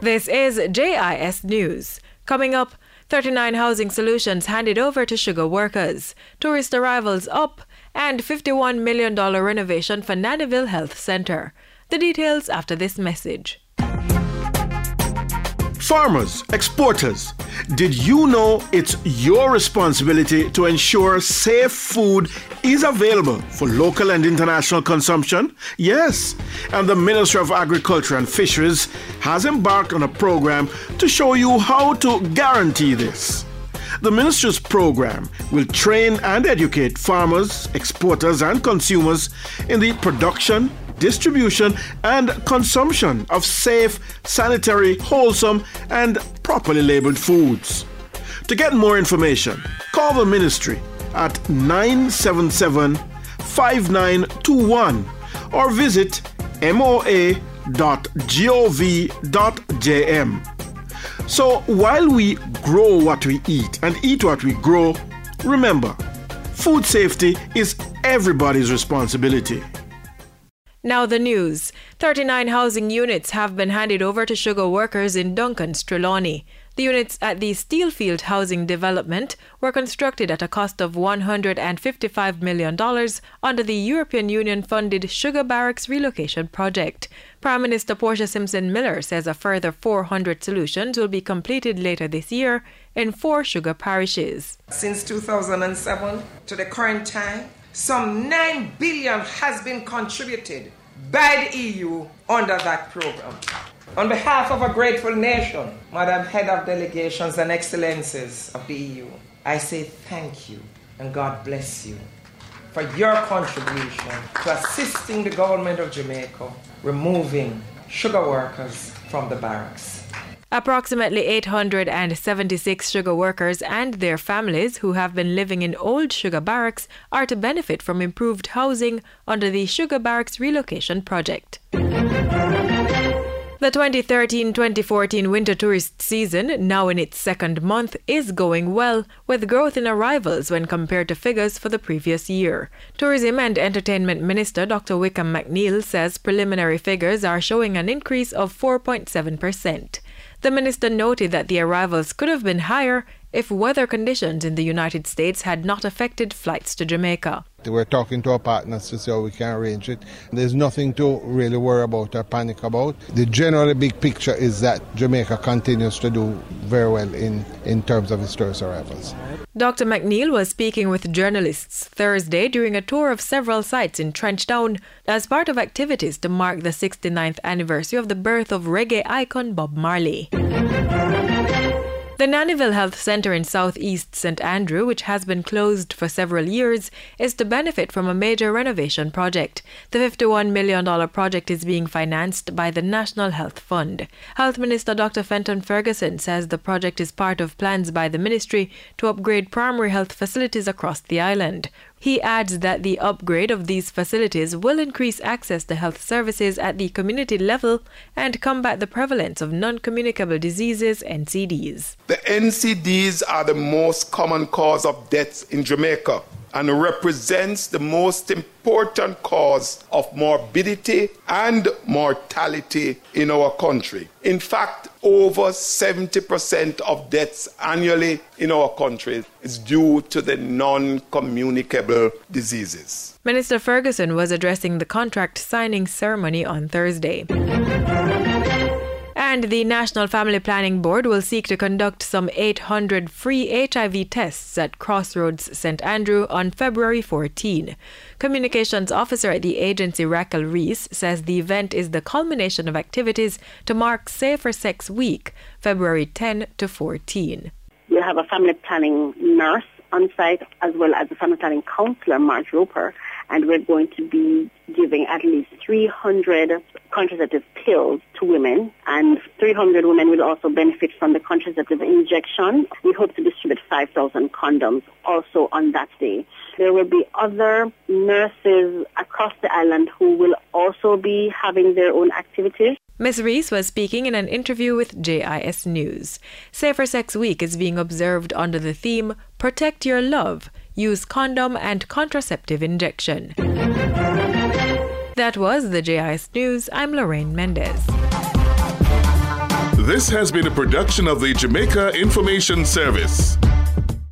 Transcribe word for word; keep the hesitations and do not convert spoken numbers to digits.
This is J I S News. Coming up, thirty-nine housing solutions handed over to sugar workers, tourist arrivals up, and fifty-one million dollars renovation for Nannyville Health Center. The details after this message. Farmers, exporters, did you know it's your responsibility to ensure safe food is available for local and international consumption? Yes, and the Ministry of Agriculture and Fisheries has embarked on a program to show you how to guarantee this. The Ministry's program will train and educate farmers, exporters, and consumers in the production, distribution, and consumption of safe, sanitary, wholesome, and properly labeled foods. To get more information, call the Ministry at nine seven seven, five nine two one or visit m o a dot gov dot j m. So while we grow what we eat and eat what we grow, remember, food safety is everybody's responsibility. Now the news. thirty-nine housing units have been handed over to sugar workers in Duncan's Trelawney. The units at the Steelfield Housing Development were constructed at a cost of one hundred fifty-five million dollars under the European Union-funded Sugar Barracks Relocation Project. Prime Minister Portia Simpson Miller says a further four hundred solutions will be completed later this year in four sugar parishes. Since two thousand seven to the current time, some nine billion dollars has been contributed by the E U under that program. On behalf of a grateful nation, Madam Head of Delegations and Excellencies of the E U, I say thank you and God bless you for your contribution to assisting the government of Jamaica removing sugar workers from the barracks. Approximately eight hundred seventy-six sugar workers and their families who have been living in old sugar barracks are to benefit from improved housing under the Sugar Barracks Relocation Project. The twenty thirteen twenty fourteen winter tourist season, now in its second month, is going well, with growth in arrivals when compared to figures for the previous year. Tourism and Entertainment Minister Doctor Wickham McNeil says preliminary figures are showing an increase of four point seven percent. The minister noted that the arrivals could have been higher if weather conditions in the United States had not affected flights to Jamaica. We're talking to our partners to see how we can arrange it. There's nothing to really worry about or panic about. The general big picture is that Jamaica continues to do very well in, in terms of its tourist arrivals. Doctor McNeil was speaking with journalists Thursday during a tour of several sites in Trenchtown as part of activities to mark the sixty-ninth anniversary of the birth of reggae icon Bob Marley. The Nannyville Health Center in southeast Saint Andrew, which has been closed for several years, is to benefit from a major renovation project. The fifty-one million dollars project is being financed by the National Health Fund. Health Minister Doctor Fenton Ferguson says the project is part of plans by the ministry to upgrade primary health facilities across the island. He adds that the upgrade of these facilities will increase access to health services at the community level and combat the prevalence of non-communicable diseases, N C Ds. The N C Ds are the most common cause of deaths in Jamaica and represents the most important cause of morbidity and mortality in our country. In fact, over seventy percent of deaths annually in our country is due to the non-communicable diseases. Minister Ferguson was addressing the contract signing ceremony on Thursday. And the National Family Planning Board will seek to conduct some eight hundred free H I V tests at Crossroads Saint Andrew on February fourteenth. Communications Officer at the agency, Raquel Reese, says the event is the culmination of activities to mark Safer Sex Week, February tenth to fourteenth. We have a family planning nurse on site as well as a family planning counselor, Marge Roper, and we're going to be giving at least three hundred contraceptive pills to women, and three hundred women will also benefit from the contraceptive injection. We hope to distribute five thousand condoms also on that day. There will be other nurses across the island who will also be having their own activities. Miz Reese was speaking in an interview with J I S News. Safer Sex Week is being observed under the theme, Protect Your Love, Use Condom and Contraceptive Injection. That was the J I S News. I'm Lorraine Mendez. This has been a production of the Jamaica Information Service.